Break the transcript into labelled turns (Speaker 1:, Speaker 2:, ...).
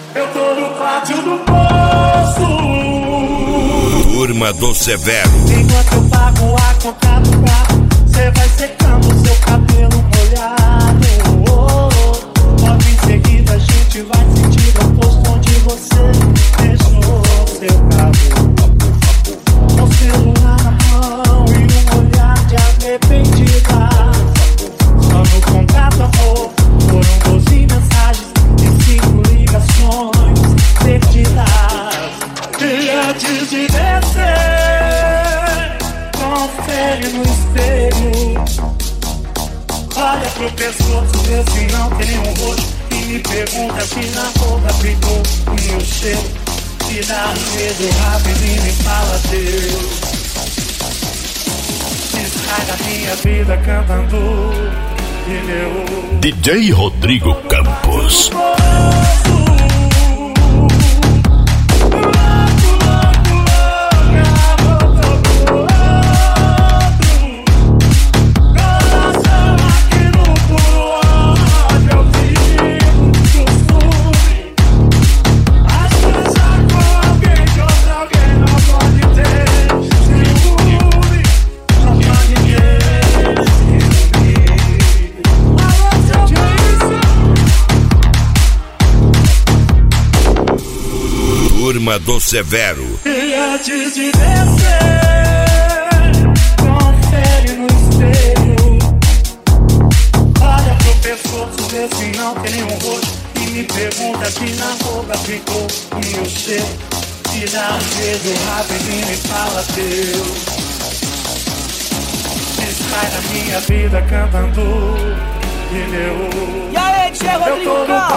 Speaker 1: Eu tô no pátio do poço.
Speaker 2: Turma do Severo.
Speaker 1: Enquanto eu pago a conta do carro, cê vai secando seu cabelo molhado. Logo em seguida a gente vai sentir o posto onde você deixou seu carro. Com o celular na mão e um olhar de arrependida. Só no contato, amor, foram 12 mensagens e 5 ligações perdidas. E antes de descer, confere no espelho. Olha pro pescoço, vê se não tem um roxo. E me pergunta se na roupa ficou o meu cheiro. Se dá um medo rapidinho e fala Deus. Estraga minha vida cantando pneu.
Speaker 2: DJ Rodrigo Campos. Turma do Severo.
Speaker 1: E antes de descer, confere no espelho. Olha pro pescoço, vê se não tem nenhum roxo. E me pergunta se na roupa ficou o meu cheiro. Se dá um beijo rapidinho e fala Deus. Sai da minha vida cantando pneu.
Speaker 3: E aí, Tia Rodrigo Campos?